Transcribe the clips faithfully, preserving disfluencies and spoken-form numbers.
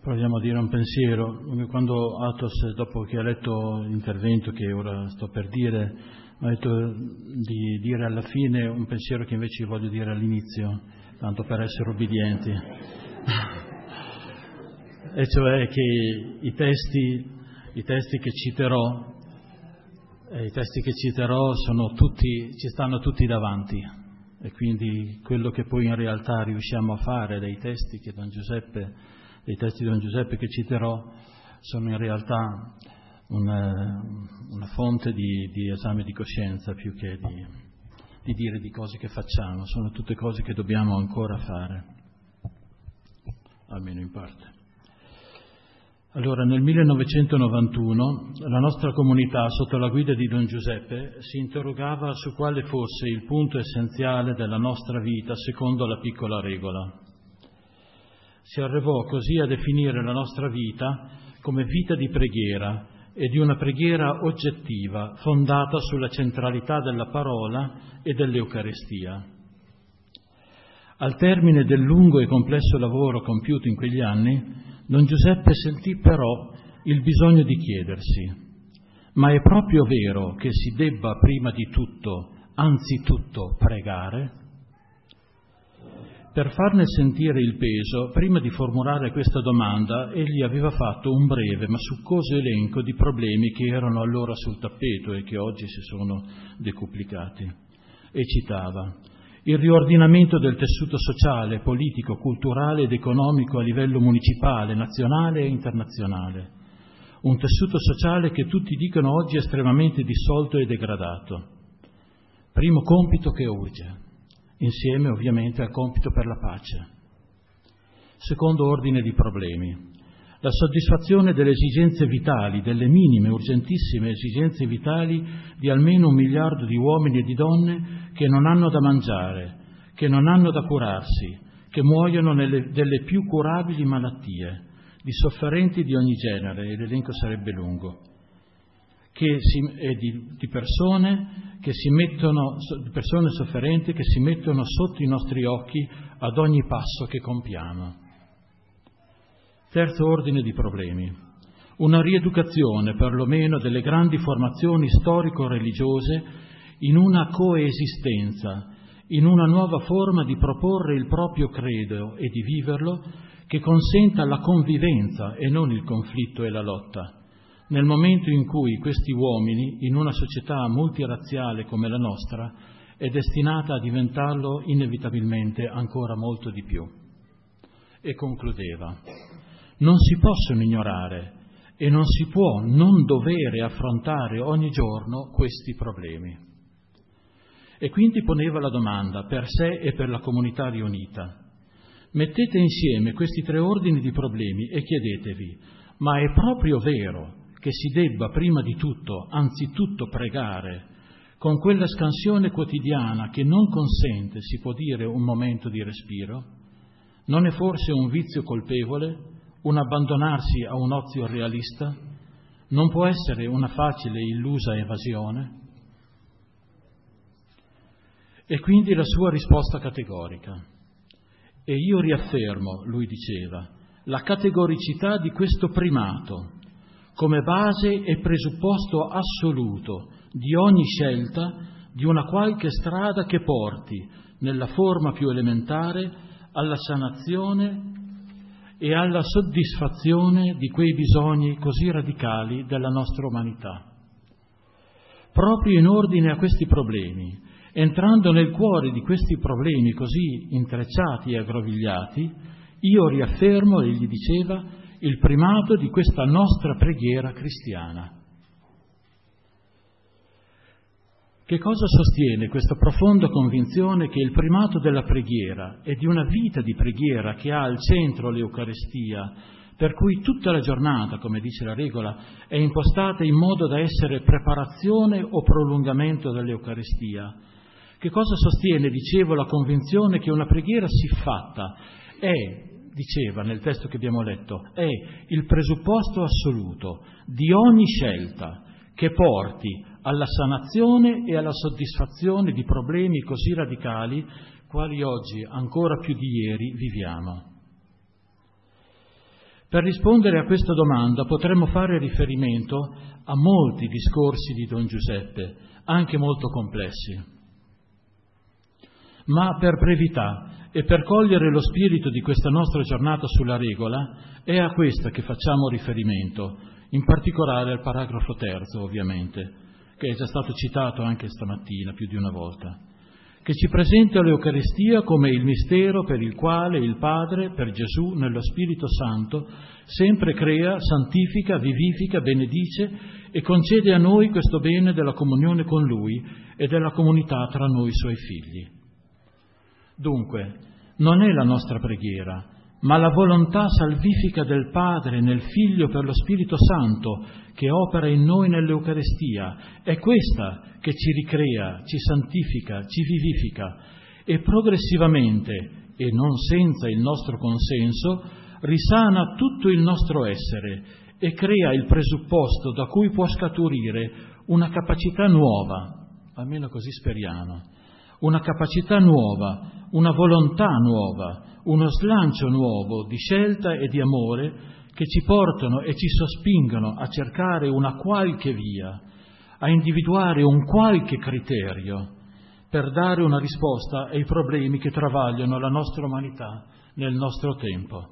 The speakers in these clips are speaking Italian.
Proviamo a dire un pensiero. Quando Athos, dopo che ha letto l'intervento che ora sto per dire, mi ha detto di dire alla fine un pensiero che invece voglio dire all'inizio, tanto per essere ubbidienti. E cioè che i testi, i testi che citerò, eh, i testi che citerò sono tutti, ci stanno tutti davanti. E quindi quello che poi in realtà riusciamo a fare dai testi che Don Giuseppe dei testi di Don Giuseppe che citerò sono in realtà una, una fonte di, di esame di coscienza più che di, di dire di cose che facciamo, sono tutte cose che dobbiamo ancora fare, almeno in parte. Allora, nel millenovecentonovantuno la nostra comunità, sotto la guida di Don Giuseppe, si interrogava su quale fosse il punto essenziale della nostra vita secondo la piccola regola. Si arrivò così a definire la nostra vita come vita di preghiera e di una preghiera oggettiva, fondata sulla centralità della parola e dell'Eucaristia. Al termine del lungo e complesso lavoro compiuto in quegli anni, Don Giuseppe sentì però il bisogno di chiedersi: ma è proprio vero che si debba prima di tutto, anzitutto, pregare? Per farne sentire il peso, prima di formulare questa domanda, egli aveva fatto un breve ma succoso elenco di problemi che erano allora sul tappeto e che oggi si sono decuplicati. E citava: il riordinamento del tessuto sociale, politico, culturale ed economico a livello municipale, nazionale e internazionale. Un tessuto sociale che tutti dicono oggi estremamente dissolto e degradato. Primo compito che urge, insieme ovviamente al compito per la pace. Secondo ordine di problemi: la soddisfazione delle esigenze vitali, delle minime, urgentissime esigenze vitali di almeno un miliardo di uomini e di donne che non hanno da mangiare, che non hanno da curarsi, che muoiono nelle, delle più curabili malattie, di sofferenti di ogni genere, e l'elenco sarebbe lungo, che si, e di, di persone che si mettono, di persone sofferenti che si mettono sotto i nostri occhi ad ogni passo che compiamo. Terzo ordine di problemi: una rieducazione perlomeno delle grandi formazioni storico-religiose in una coesistenza, in una nuova forma di proporre il proprio credo e di viverlo, che consenta la convivenza e non il conflitto e la lotta, nel momento in cui questi uomini, in una società multirazziale come la nostra, è destinata a diventarlo inevitabilmente ancora molto di più. E concludeva: non si possono ignorare e non si può non dovere affrontare ogni giorno questi problemi. E quindi poneva la domanda per sé e per la comunità riunita: mettete insieme questi tre ordini di problemi e chiedetevi: ma è proprio vero che si debba prima di tutto, anzitutto, pregare, con quella scansione quotidiana che non consente, si può dire, un momento di respiro? Non è forse un vizio colpevole, un abbandonarsi a un ozio realista? Non può essere una facile e illusa evasione? E quindi la sua risposta categorica: e io riaffermo, lui diceva, la categoricità di questo primato come base e presupposto assoluto di ogni scelta di una qualche strada che porti, nella forma più elementare, alla sanazione e alla soddisfazione di quei bisogni così radicali della nostra umanità. Proprio in ordine a questi problemi, entrando nel cuore di questi problemi così intrecciati e aggrovigliati, io riaffermo, egli diceva, il primato di questa nostra preghiera cristiana. Che cosa sostiene questa profonda convinzione che il primato della preghiera e di una vita di preghiera che ha al centro l'Eucaristia, per cui tutta la giornata, come dice la regola, è impostata in modo da essere preparazione o prolungamento dell'Eucaristia? Che cosa sostiene, dicevo, la convinzione che una preghiera siffatta è, diceva nel testo che abbiamo letto, è il presupposto assoluto di ogni scelta che porti alla sanazione e alla soddisfazione di problemi così radicali quali oggi, ancora più di ieri, viviamo. Per rispondere a questa domanda potremmo fare riferimento a molti discorsi di Don Giuseppe, anche molto complessi. Ma per brevità e per cogliere lo spirito di questa nostra giornata sulla regola, è a questa che facciamo riferimento, in particolare al paragrafo terzo, ovviamente, che è già stato citato anche stamattina più di una volta, che ci presenta l'Eucaristia come il mistero per il quale il Padre, per Gesù, nello Spirito Santo, sempre crea, santifica, vivifica, benedice e concede a noi questo bene della comunione con Lui e della comunità tra noi Suoi figli. Dunque, non è la nostra preghiera, ma la volontà salvifica del Padre nel Figlio per lo Spirito Santo che opera in noi nell'Eucaristia, è questa che ci ricrea, ci santifica, ci vivifica e progressivamente, e non senza il nostro consenso, risana tutto il nostro essere e crea il presupposto da cui può scaturire una capacità nuova, almeno così speriamo, una capacità nuova, una volontà nuova, uno slancio nuovo di scelta e di amore che ci portano e ci sospingono a cercare una qualche via, a individuare un qualche criterio per dare una risposta ai problemi che travagliano la nostra umanità nel nostro tempo.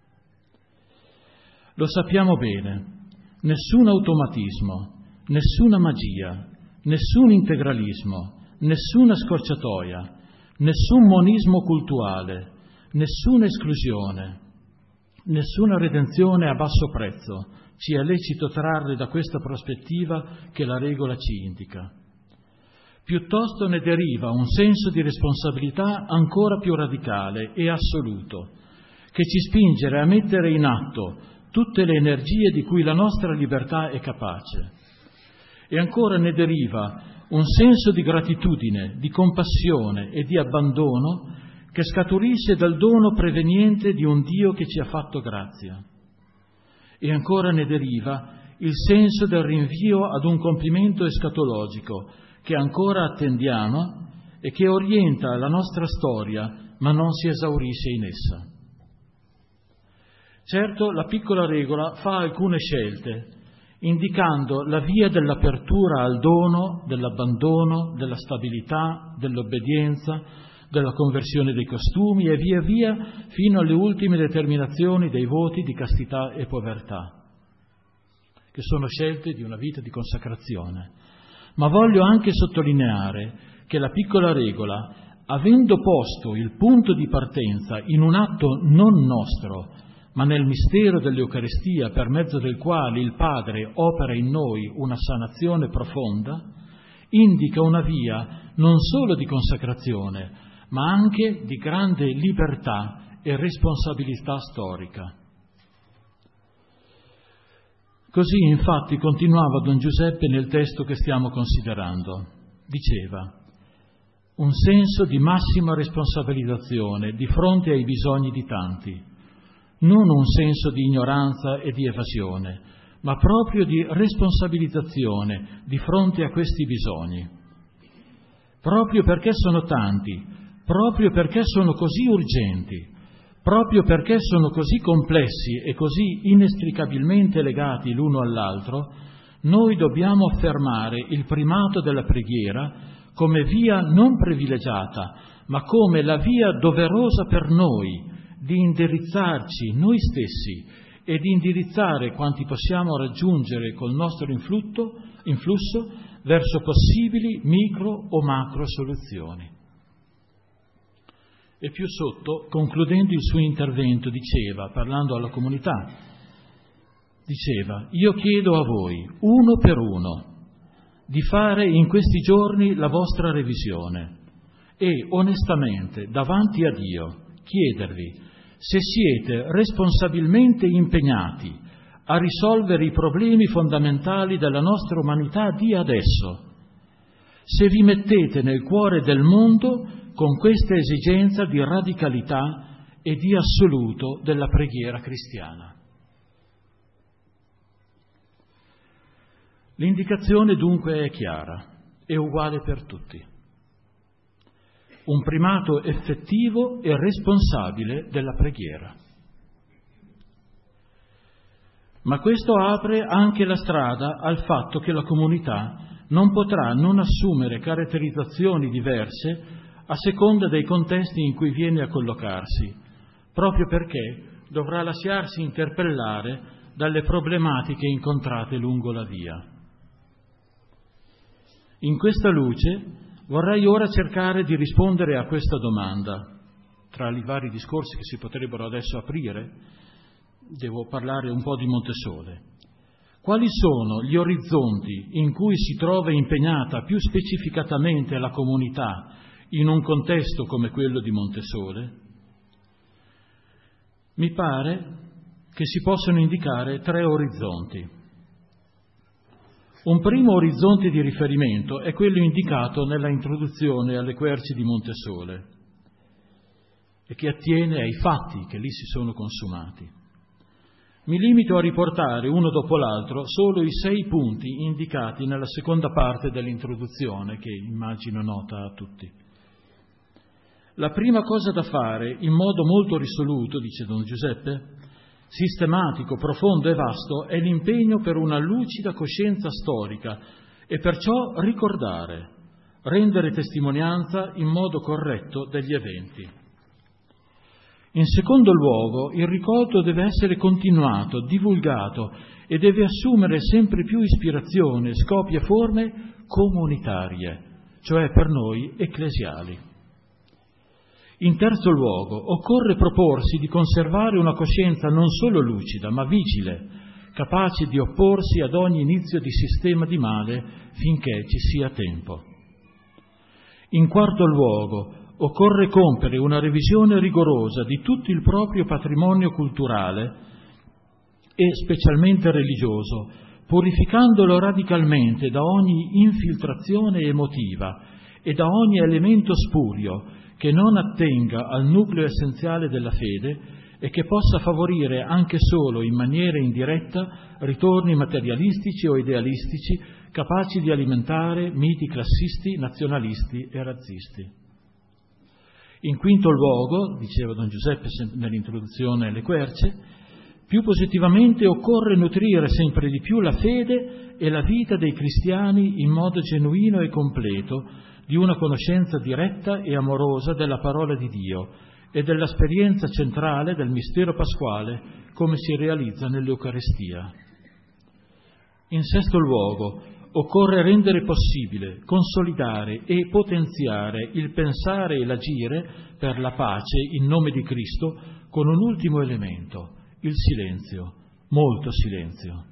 Lo sappiamo bene, nessun automatismo, nessuna magia, nessun integralismo, nessuna scorciatoia, nessun monismo cultuale, nessuna esclusione, nessuna redenzione a basso prezzo ci è lecito trarre da questa prospettiva che la regola ci indica. Piuttosto ne deriva un senso di responsabilità ancora più radicale e assoluto, che ci spinge a mettere in atto tutte le energie di cui la nostra libertà è capace. E ancora ne deriva un senso di gratitudine, di compassione e di abbandono che scaturisce dal dono preveniente di un Dio che ci ha fatto grazia. E ancora ne deriva il senso del rinvio ad un compimento escatologico che ancora attendiamo e che orienta la nostra storia, ma non si esaurisce in essa. Certo, la piccola regola fa alcune scelte, indicando la via dell'apertura al dono, dell'abbandono, della stabilità, dell'obbedienza, della conversione dei costumi e via via fino alle ultime determinazioni dei voti di castità e povertà, che sono scelte di una vita di consacrazione. Ma voglio anche sottolineare che la piccola regola, avendo posto il punto di partenza in un atto non nostro, ma nel mistero dell'Eucaristia per mezzo del quale il Padre opera in noi una sanazione profonda, indica una via non solo di consacrazione, ma anche di grande libertà e responsabilità storica. Così infatti continuava Don Giuseppe nel testo che stiamo considerando. Diceva: un senso di massima responsabilizzazione di fronte ai bisogni di tanti, non un senso di ignoranza e di evasione, ma proprio di responsabilizzazione di fronte a questi bisogni. Proprio perché sono tanti, proprio perché sono così urgenti, proprio perché sono così complessi e così inestricabilmente legati l'uno all'altro, noi dobbiamo affermare il primato della preghiera come via non privilegiata, ma come la via doverosa per noi di indirizzarci noi stessi e di indirizzare quanti possiamo raggiungere col nostro influtto, influsso verso possibili micro o macro soluzioni. E più sotto, concludendo il suo intervento, diceva, parlando alla comunità, diceva: io chiedo a voi, uno per uno, di fare in questi giorni la vostra revisione e onestamente, davanti a Dio, chiedervi se siete responsabilmente impegnati a risolvere i problemi fondamentali della nostra umanità di adesso, se vi mettete nel cuore del mondo con questa esigenza di radicalità e di assoluto della preghiera cristiana. L'indicazione dunque è chiara, è uguale per tutti. Un primato effettivo e responsabile della preghiera. Ma questo apre anche la strada al fatto che la comunità non potrà non assumere caratterizzazioni diverse a seconda dei contesti in cui viene a collocarsi, proprio perché dovrà lasciarsi interpellare dalle problematiche incontrate lungo la via. In questa luce vorrei ora cercare di rispondere a questa domanda. Tra i vari discorsi che si potrebbero adesso aprire, devo parlare un po' di Montesole. Quali sono gli orizzonti in cui si trova impegnata più specificatamente la comunità in un contesto come quello di Montesole? Mi pare che si possano indicare tre orizzonti. Un primo orizzonte di riferimento è quello indicato nella introduzione alle querci di Montesole e che attiene ai fatti che lì si sono consumati. Mi limito a riportare uno dopo l'altro solo i sei punti indicati nella seconda parte dell'introduzione, che immagino nota a tutti. La prima cosa da fare, in modo molto risoluto, dice Don Giuseppe, sistematico, profondo e vasto, è l'impegno per una lucida coscienza storica e perciò ricordare, rendere testimonianza in modo corretto degli eventi. In secondo luogo, il ricordo deve essere continuato, divulgato e deve assumere sempre più ispirazione, scopi e forme comunitarie, cioè per noi ecclesiali. In terzo luogo, occorre proporsi di conservare una coscienza non solo lucida, ma vigile, capace di opporsi ad ogni inizio di sistema di male finché ci sia tempo. In quarto luogo, occorre compiere una revisione rigorosa di tutto il proprio patrimonio culturale e specialmente religioso, purificandolo radicalmente da ogni infiltrazione emotiva e da ogni elemento spurio che non attenga al nucleo essenziale della fede e che possa favorire anche solo in maniera indiretta ritorni materialistici o idealistici capaci di alimentare miti classisti, nazionalisti e razzisti. In quinto luogo, diceva Don Giuseppe nell'introduzione alle querce, più positivamente occorre nutrire sempre di più la fede e la vita dei cristiani in modo genuino e completo di una conoscenza diretta e amorosa della parola di Dio e dell'esperienza centrale del mistero pasquale come si realizza nell'Eucaristia. In sesto luogo, occorre rendere possibile, consolidare e potenziare il pensare e l'agire per la pace in nome di Cristo con un ultimo elemento, il silenzio, molto silenzio.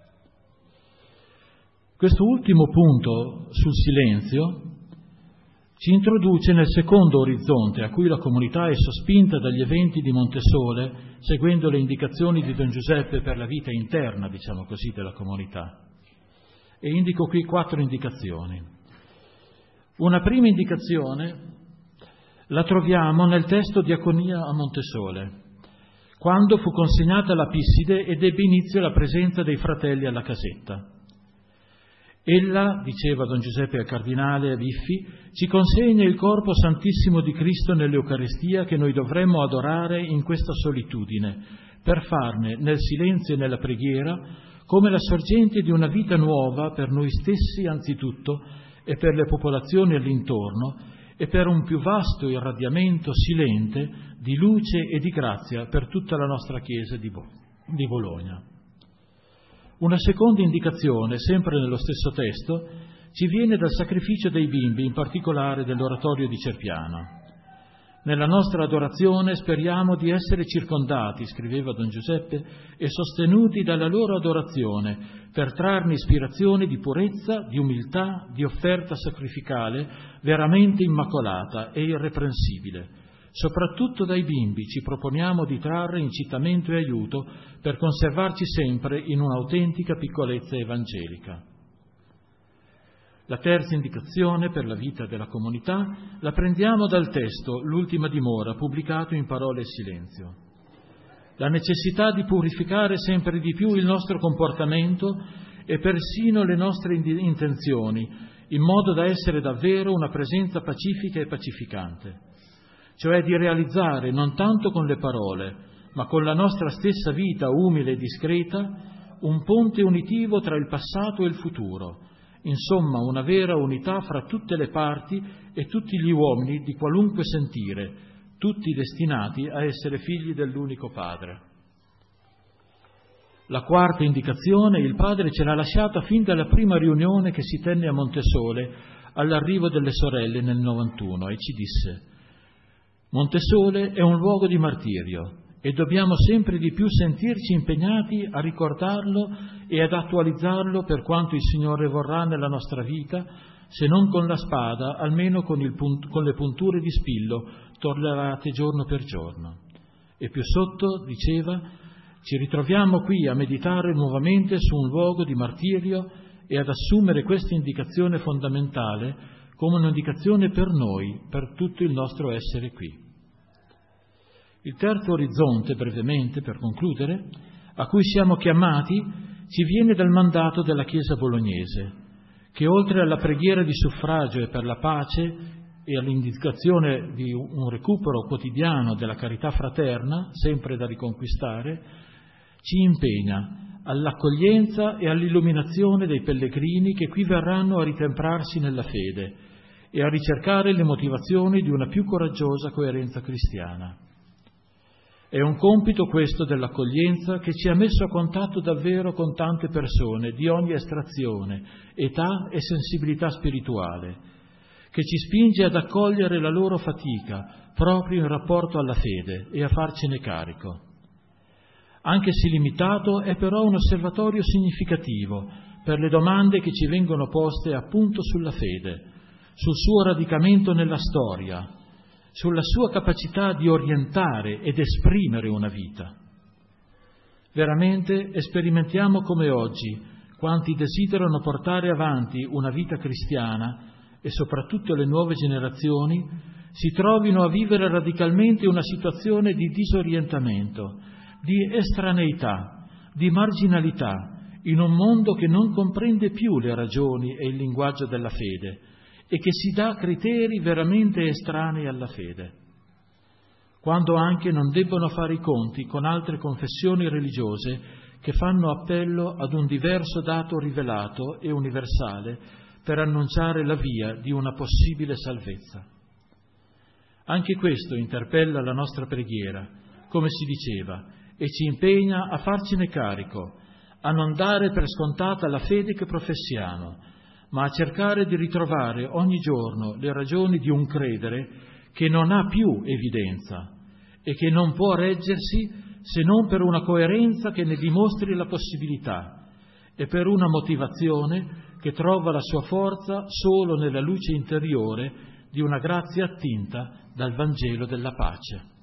Questo ultimo punto sul silenzio ci introduce nel secondo orizzonte a cui la comunità è sospinta dagli eventi di Montesole, seguendo le indicazioni di Don Giuseppe per la vita interna, diciamo così, della comunità. E indico qui quattro indicazioni. Una prima indicazione la troviamo nel testo Diaconia a Montesole, quando fu consegnata la Pisside ed ebbe inizio la presenza dei fratelli alla casetta. Ella, diceva Don Giuseppe al cardinale Biffi, ci consegna il corpo santissimo di Cristo nell'Eucaristia che noi dovremmo adorare in questa solitudine, per farne nel silenzio e nella preghiera come la sorgente di una vita nuova per noi stessi anzitutto e per le popolazioni all'intorno e per un più vasto irradiamento silente di luce e di grazia per tutta la nostra Chiesa di, Bo- di Bologna. Una seconda indicazione, sempre nello stesso testo, ci viene dal sacrificio dei bimbi, in particolare dell'oratorio di Cerpiano. Nella nostra adorazione speriamo di essere circondati, scriveva Don Giuseppe, e sostenuti dalla loro adorazione per trarne ispirazione di purezza, di umiltà, di offerta sacrificale veramente immacolata e irreprensibile. Soprattutto dai bimbi ci proponiamo di trarre incitamento e aiuto per conservarci sempre in un'autentica piccolezza evangelica. La terza indicazione per la vita della comunità la prendiamo dal testo L'ultima dimora, pubblicato in Parole e Silenzio. La necessità di purificare sempre di più il nostro comportamento e persino le nostre intenzioni, in modo da essere davvero una presenza pacifica e pacificante, cioè di realizzare non tanto con le parole, ma con la nostra stessa vita umile e discreta, un ponte unitivo tra il passato e il futuro, insomma una vera unità fra tutte le parti e tutti gli uomini di qualunque sentire, tutti destinati a essere figli dell'unico Padre. La quarta indicazione il Padre ce l'ha lasciata fin dalla prima riunione che si tenne a Montesole all'arrivo delle sorelle nel novantuno e ci disse: Montesole è un luogo di martirio e dobbiamo sempre di più sentirci impegnati a ricordarlo e ad attualizzarlo per quanto il Signore vorrà nella nostra vita, se non con la spada, almeno con, il punt- con le punture di spillo tollevate giorno per giorno. E più sotto diceva: ci ritroviamo qui a meditare nuovamente su un luogo di martirio e ad assumere questa indicazione fondamentale come un'indicazione per noi, per tutto il nostro essere qui. Il terzo orizzonte, brevemente, per concludere, a cui siamo chiamati, ci viene dal mandato della Chiesa bolognese, che oltre alla preghiera di suffragio e per la pace e all'indicazione di un recupero quotidiano della carità fraterna, sempre da riconquistare, ci impegna all'accoglienza e all'illuminazione dei pellegrini che qui verranno a ritemprarsi nella fede e a ricercare le motivazioni di una più coraggiosa coerenza cristiana. È un compito questo dell'accoglienza che ci ha messo a contatto davvero con tante persone di ogni estrazione, età e sensibilità spirituale, che ci spinge ad accogliere la loro fatica proprio in rapporto alla fede e a farcene carico. Anche se limitato, è però un osservatorio significativo per le domande che ci vengono poste appunto sulla fede, sul suo radicamento nella storia, sulla sua capacità di orientare ed esprimere una vita. Veramente sperimentiamo come oggi quanti desiderano portare avanti una vita cristiana e soprattutto le nuove generazioni si trovino a vivere radicalmente una situazione di disorientamento, di estraneità, di marginalità, in un mondo che non comprende più le ragioni e il linguaggio della fede e che si dà criteri veramente estranei alla fede, quando anche non debbono fare i conti con altre confessioni religiose che fanno appello ad un diverso dato rivelato e universale per annunciare la via di una possibile salvezza. Anche questo interpella la nostra preghiera, come si diceva, e ci impegna a farcene carico, a non dare per scontata la fede che professiamo, ma a cercare di ritrovare ogni giorno le ragioni di un credere che non ha più evidenza e che non può reggersi se non per una coerenza che ne dimostri la possibilità e per una motivazione che trova la sua forza solo nella luce interiore di una grazia attinta dal Vangelo della pace.